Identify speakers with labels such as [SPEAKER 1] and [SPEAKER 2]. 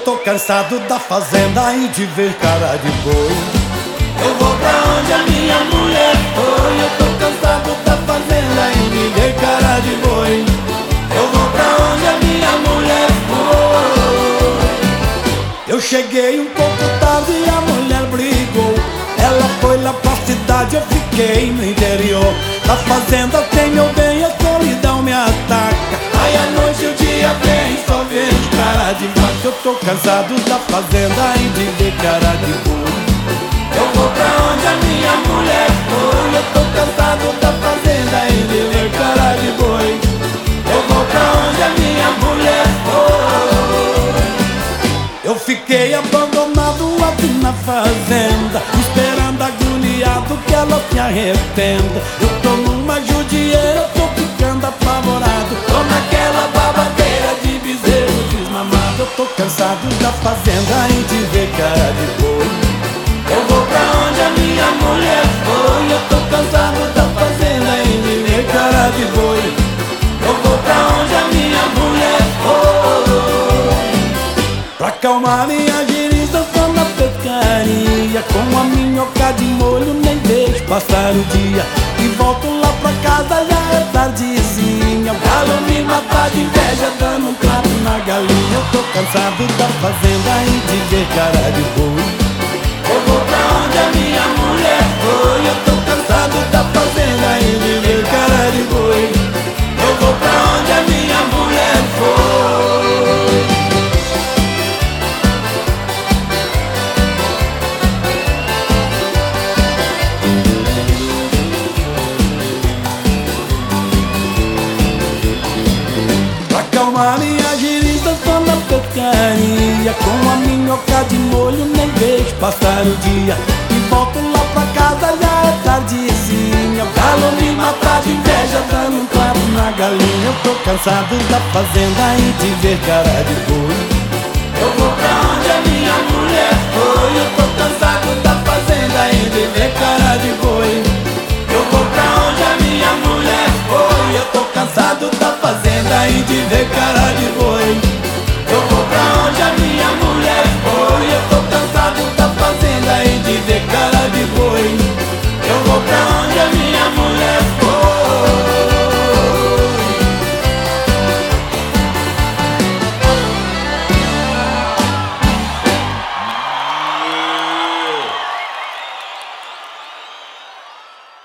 [SPEAKER 1] tô cansado da fazenda e de ver cara de boi.
[SPEAKER 2] Eu vou pra onde a minha mulher foi. Eu tô cansado da fazenda e de ver cara de boi. Eu vou pra onde a minha mulher foi.
[SPEAKER 1] Eu cheguei um pouco tarde e a mulher brigou. Ela foi lá pra cidade, eu fiquei no interior. Da fazenda tem meu bem, a solidão me ataca.
[SPEAKER 2] Aí a noite o dia vem, só vejo cara de vaca.
[SPEAKER 1] Eu tô cansado da fazenda e de ver cara de boi.
[SPEAKER 2] Eu vou pra onde a minha mulher foi. Eu tô cansado da fazenda e de ver cara de boi. Eu vou pra onde a minha mulher foi.
[SPEAKER 1] Eu fiquei abandonado aqui na fazenda, esperando agoniado que ela se arrependa. Eu tô numa judieira, tô ficando apavorado.
[SPEAKER 2] Tô naquela babadeira de bezerro desmamado.
[SPEAKER 1] Eu tô cansado da fazenda e de ver cara de boi.
[SPEAKER 2] Eu vou pra onde a minha mulher foi. Eu tô cansado da fazenda e de ver cara de boi. Eu vou pra onde a minha mulher foi.
[SPEAKER 1] Pra acalmar minha giriza, tô na pescaria, com a minhoca de molho, nem deixo passar o dia. E volto lá pra casa, já é tardezinha. O galo me mata de inveja, dando um trato na galinha. Eu tô cansado da fazenda e de ver cara de boi.
[SPEAKER 2] Eu vou pra onde a minha mulher foi. Eu tô cansado da fazenda e de ver cara de boi. Eu vou pra onde a minha mulher foi.
[SPEAKER 1] Pra acalmar minha giriza, tô na pescaria, com a minhoca de molho, nem vejo passar o dia. E volto lá pra casa, já é tardezinha. O galo me mata de inveja, dando um claro na galinha. Eu tô cansado da fazenda e de ver cara de boi.
[SPEAKER 2] Eu vou pra onde a minha mulher foi. Eu tô cansado da fazenda e de ver cara de boi. Eu vou pra onde a minha mulher foi. Eu tô cansado da fazenda e de ver cara de boi.